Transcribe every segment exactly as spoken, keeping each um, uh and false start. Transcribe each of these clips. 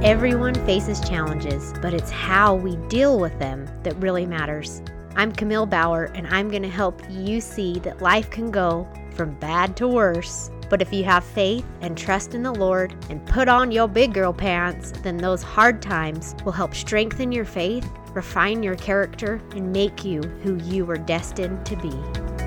Everyone faces challenges, but it's how we deal with them that really matters. I'm Camille Bauer, and I'm going to help you see that life can go from bad to worse. But if you have faith and trust in the Lord and put on your big girl pants, then those hard times will help strengthen your faith, refine your character, and make you who you were destined to be.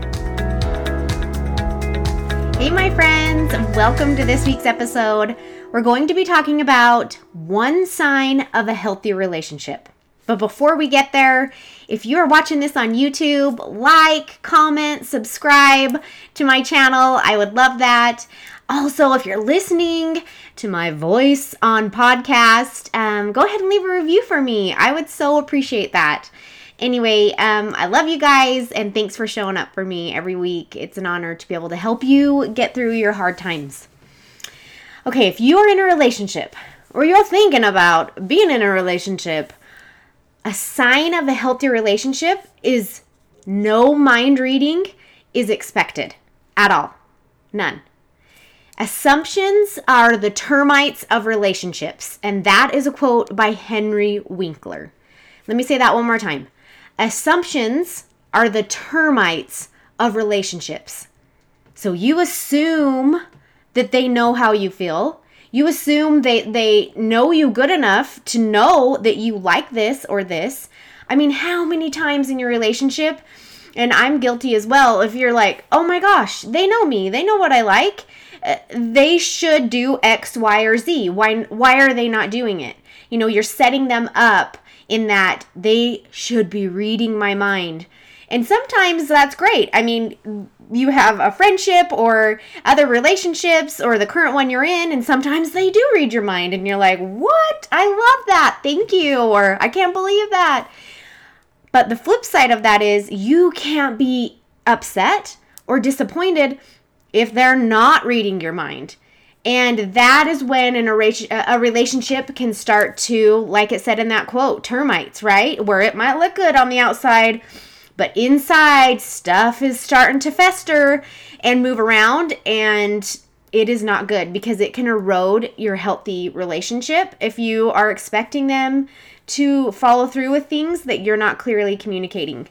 Hey, my friends, welcome to this week's episode. We're going to be talking about one sign of a healthy relationship. But before we get there, if you are watching this on YouTube, like, comment, subscribe to my channel. I would love that. Also, if you're listening to my voice on podcast, um, go ahead and leave a review for me. I would so appreciate that. Anyway, um, I love you guys, and thanks for showing up for me every week. It's an honor to be able to help you get through your hard times. Okay, if you are in a relationship, or you're thinking about being in a relationship, a sign of a healthy relationship is no mind reading is expected at all. None. Assumptions are the termites of relationships, and that is a quote by Henry Winkler. Let me say that one more time. Assumptions are the termites of relationships. So you assume that they know how you feel. You assume they, they know you good enough to know that you like this or this. I mean, how many times in your relationship, and I'm guilty as well, if you're like, oh my gosh, they know me. They know what I like. Uh, they should do X, Y, or Z. Why, why are they not doing it? You know, you're setting them up in that they should be reading my mind. And sometimes that's great. I mean, you have a friendship or other relationships or the current one you're in, and sometimes they do read your mind and you're like, what? I love that. Thank you. Or I can't believe that. But the flip side of that is you can't be upset or disappointed if they're not reading your mind. And that is when an, a relationship can start to, like it said in that quote, termites, right? Where it might look good on the outside, but inside, stuff is starting to fester and move around, and it is not good because it can erode your healthy relationship if you are expecting them to follow through with things that you're not clearly communicating.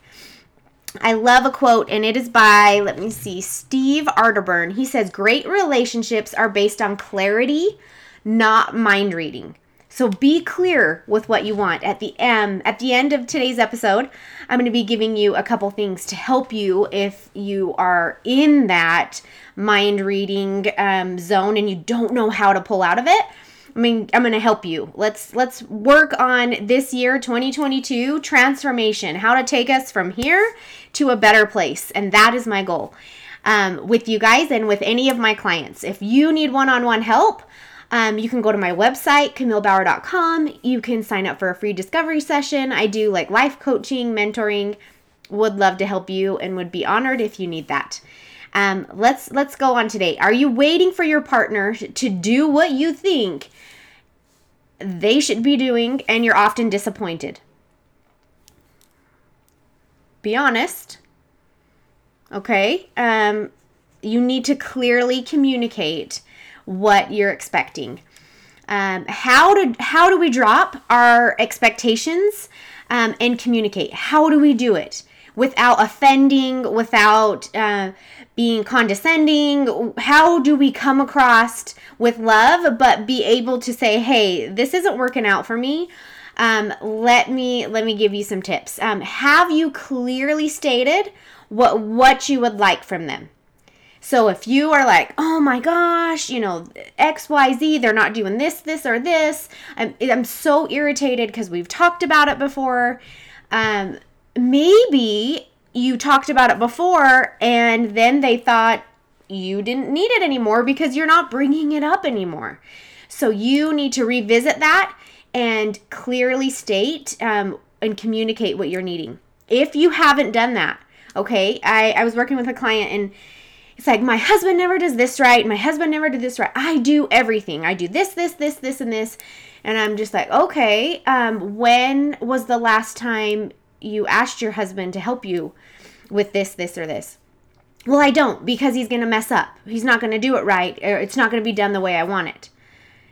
I love a quote, and it is by, let me see, Steve Arterburn. He says, great relationships are based on clarity, not mind reading. So be clear with what you want. At the end, at the end of today's episode, I'm going to be giving you a couple things to help you if you are in that mind reading um, zone and you don't know how to pull out of it. I mean, I'm going to help you. Let's let's work on this year, twenty twenty-two, transformation, how to take us from here to a better place. And that is my goal um, with you guys and with any of my clients. If you need one-on-one help, Um, you can go to my website, camille bauer dot com. You can sign up for a free discovery session. I do like life coaching, mentoring. Would love to help you and would be honored if you need that. Um, let's let's go on today. Are you waiting for your partner to do what you think they should be doing and you're often disappointed? Be honest. Okay. Um, you need to clearly communicate what you're expecting. Um, how do how do we drop our expectations um, and communicate? How do we do it without offending, without uh, being condescending? How do we come across with love, but be able to say, "Hey, this isn't working out for me. Um, let me let me give you some tips." Um, have you clearly stated what what you would like from them? So if you are like, oh my gosh, you know, X, Y, Z, they're not doing this, this, or this. I'm, I'm so irritated because we've talked about it before. Um, maybe you talked about it before and then they thought you didn't need it anymore because you're not bringing it up anymore. So you need to revisit that and clearly state um, and communicate what you're needing. If you haven't done that, okay, I, I was working with a client and it's like, my husband never does this right. My husband never did this right. I do everything. I do this, this, this, this, and this. And I'm just like, okay, um, when was the last time you asked your husband to help you with this, this, or this? Well, I don't, because he's going to mess up. He's not going to do it right, or it's not going to be done the way I want it.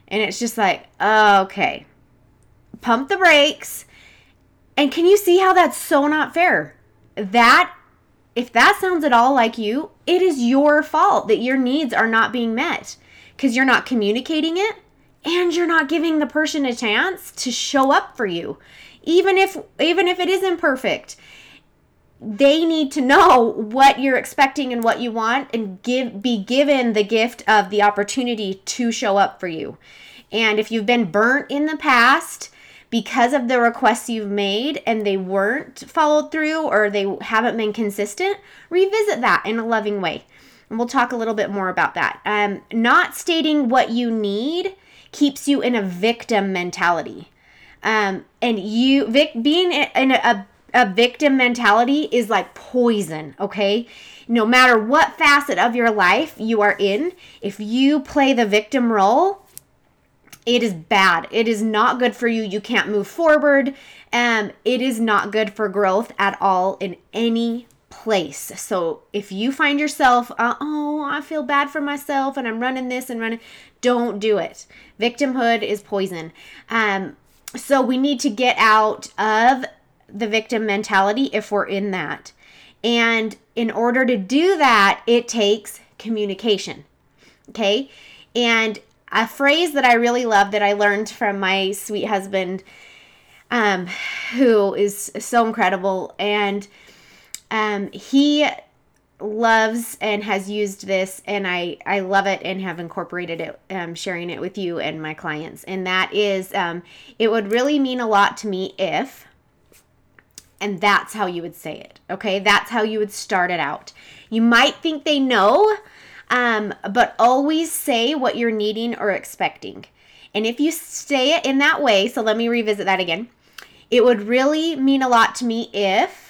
And it's just like, okay, pump the brakes. And can you see how that's so not fair? That, if that sounds at all like you, it is your fault that your needs are not being met because you're not communicating it and you're not giving the person a chance to show up for you. Even if, even if it is imperfect, they need to know what you're expecting and what you want and give be given the gift of the opportunity to show up for you. And if you've been burnt in the past because of the requests you've made and they weren't followed through or they haven't been consistent, revisit that in a loving way. And we'll talk a little bit more about that. Um, not stating what you need keeps you in a victim mentality. Um, and you vic, being in a, a A victim mentality is like poison, okay? No matter what facet of your life you are in, if you play the victim role, it is bad. It is not good for you. You can't move forward. Um, it is not good for growth at all in any place. So if you find yourself, uh, oh, I feel bad for myself and I'm running this and running, don't do it. Victimhood is poison. Um, so we need to get out of the victim mentality if we're in that. And in order to do that, it takes communication. Okay? And a phrase that I really love that I learned from my sweet husband, um, who is so incredible. And um, he loves and has used this, and I, I love it and have incorporated it, um, sharing it with you and my clients. And that is, um, it would really mean a lot to me if, and that's how you would say it, okay? That's how you would start it out. You might think they know, um, but always say what you're needing or expecting. And if you say it in that way, so let me revisit that again. It would really mean a lot to me if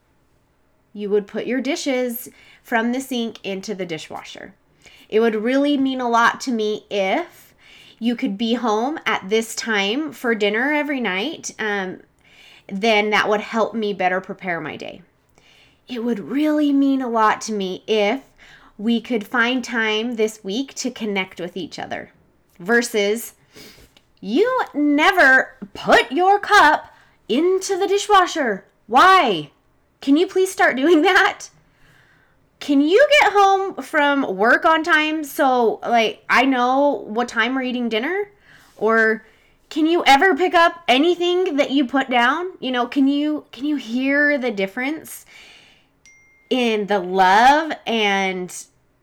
you would put your dishes from the sink into the dishwasher. It would really mean a lot to me if you could be home at this time for dinner every night. Um, then that would help me better prepare my day. It would really mean a lot to me if we could find time this week to connect with each other versus you never put your cup into the dishwasher. Why? Can you please start doing that? Can you get home from work on time so like I know what time we're eating dinner? Or can you ever pick up anything that you put down? You know, can you can you hear the difference in the love and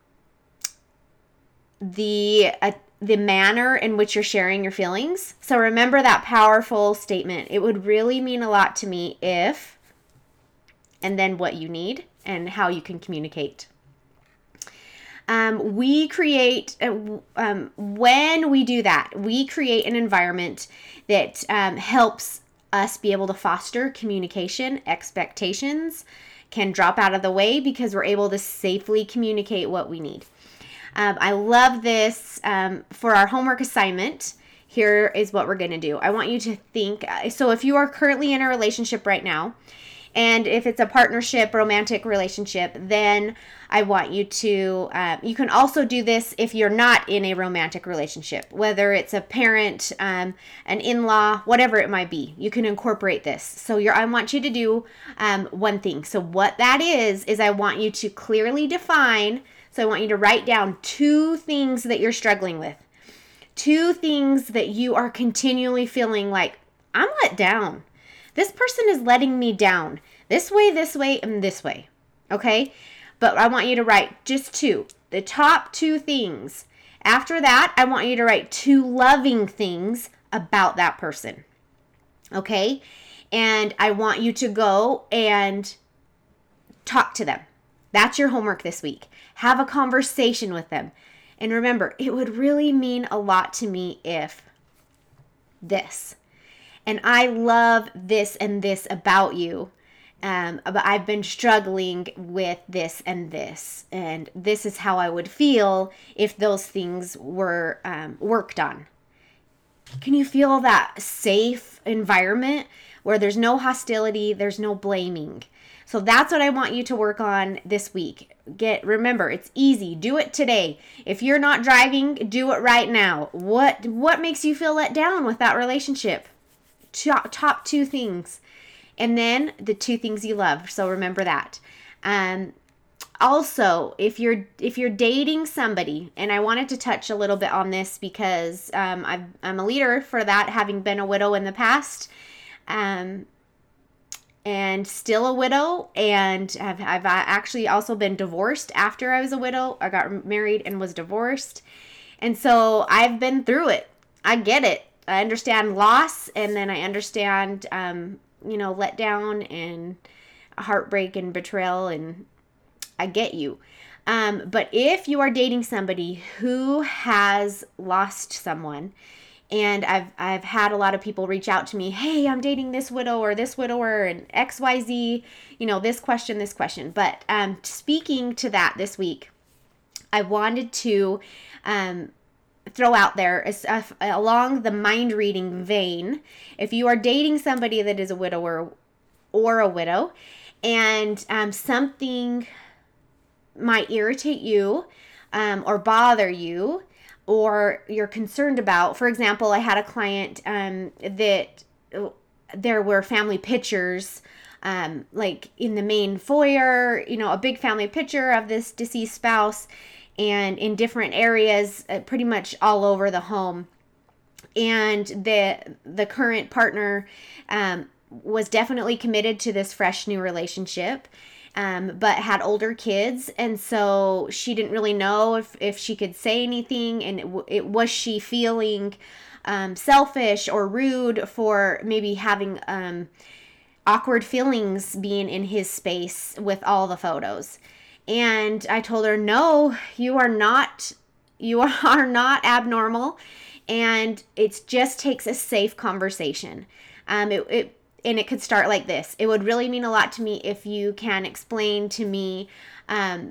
the uh, the manner in which you're sharing your feelings? So remember that powerful statement. It would really mean a lot to me if, and then what you need and how you can communicate. Um, we create, uh, um, when we do that, we create an environment that um, helps us be able to foster communication. Expectations can drop out of the way because we're able to safely communicate what we need. Um, I love this. Um, for our homework assignment, here is what we're going to do. I want you to think, so if you are currently in a relationship right now, and if it's a partnership, romantic relationship, then I want you to, uh, you can also do this if you're not in a romantic relationship, whether it's a parent, um, an in-law, whatever it might be. You can incorporate this. So you're, I want you to do um, one thing. So what that is, is I want you to clearly define, so I want you to write down two things that you're struggling with. Two things that you are continually feeling like, I'm let down. This person is letting me down this way, this way, and this way, okay? But I want you to write just two, the top two things. After that, I want you to write two loving things about that person, okay? And I want you to go and talk to them. That's your homework this week. Have a conversation with them. And remember, it would really mean a lot to me if this. And I love this and this about you. Um, but I've been struggling with this and this. And this is how I would feel if those things were um, worked on. Can you feel that safe environment where there's no hostility, there's no blaming? So that's what I want you to work on this week. Get remember, it's easy. Do it today. If you're not driving, do it right now. What what makes you feel let down with that relationship? Top, top two things. And then the two things you love. So remember that. Um Also, if you're if you're dating somebody, and I wanted to touch a little bit on this because um, I've, I'm a leader for that, having been a widow in the past, um, and still a widow, and I've, I've actually also been divorced after I was a widow. I got married and was divorced, and so I've been through it. I get it. I understand loss, and then I understand, um, you know, letdown and heartbreak and betrayal, and I get you. Um, but if you are dating somebody who has lost someone, and I've I've had a lot of people reach out to me, hey, I'm dating this widow or this widower and X Y Z, you know, this question, this question. But um, speaking to that this week, I wanted to um, throw out there, uh, along the mind reading vein, if you are dating somebody that is a widower or a widow, and um, something might irritate you um, or bother you, or you're concerned about. For example, I had a client um, that there were family pictures um, like in the main foyer, you know, a big family picture of this deceased spouse, and in different areas, uh, pretty much all over the home. And the the current partner um, was definitely committed to this fresh new relationship, Um, but had older kids, and so she didn't really know if, if she could say anything, and it, it was she feeling um, selfish or rude for maybe having um, awkward feelings being in his space with all the photos. And I told her, no, you are not, you are not abnormal, and it just takes a safe conversation. Um, it, it And it could start like this. It would really mean a lot to me if you can explain to me um,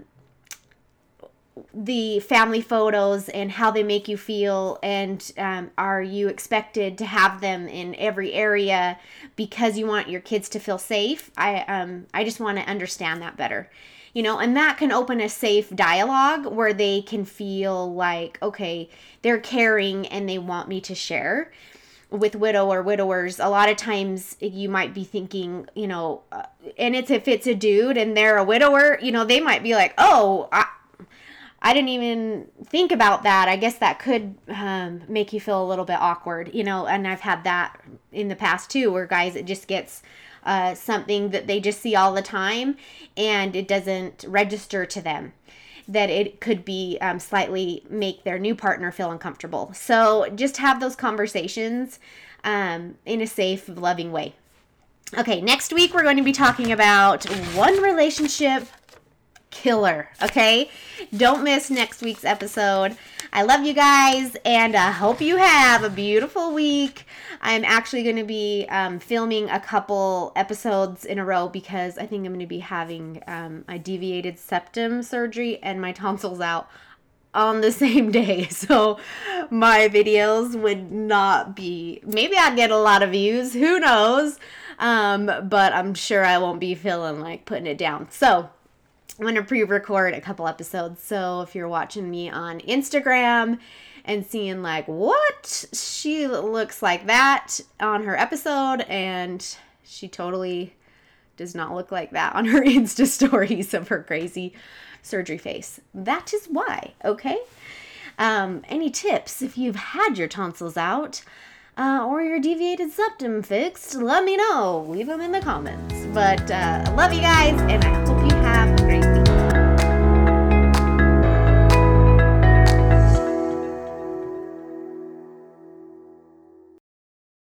the family photos and how they make you feel, and um, are you expected to have them in every area because you want your kids to feel safe? I um I just want to understand that better, you know, and that can open a safe dialogue where they can feel like, okay, they're caring and they want me to share. With widow or widowers, a lot of times you might be thinking, you know, uh, and it's if it's a dude and they're a widower, you know, they might be like, oh, I, I didn't even think about that. I guess that could um, make you feel a little bit awkward, you know, and I've had that in the past too, where guys, it just gets uh, something that they just see all the time, and it doesn't register to them that it could be um, slightly make their new partner feel uncomfortable. So just have those conversations um, in a safe, loving way. Okay, next week we're going to be talking about one relationship killer, okay? Don't miss next week's episode. I love you guys, and I hope you have a beautiful week. I'm actually going to be um, filming a couple episodes in a row because I think I'm going to be having um, a deviated septum surgery and my tonsils out on the same day. So my videos would not be, maybe I'd get a lot of views, who knows? Um, but I'm sure I won't be feeling like putting it down. So I'm going to pre-record a couple episodes. So if you're watching me on Instagram and seeing like, what? She looks like that on her episode, and she totally does not look like that on her Insta stories of her crazy surgery face. That is why, okay? Um, any tips if you've had your tonsils out uh, or your deviated septum fixed, let me know. Leave them in the comments. But uh, I love you guys, and I hope you have a great week.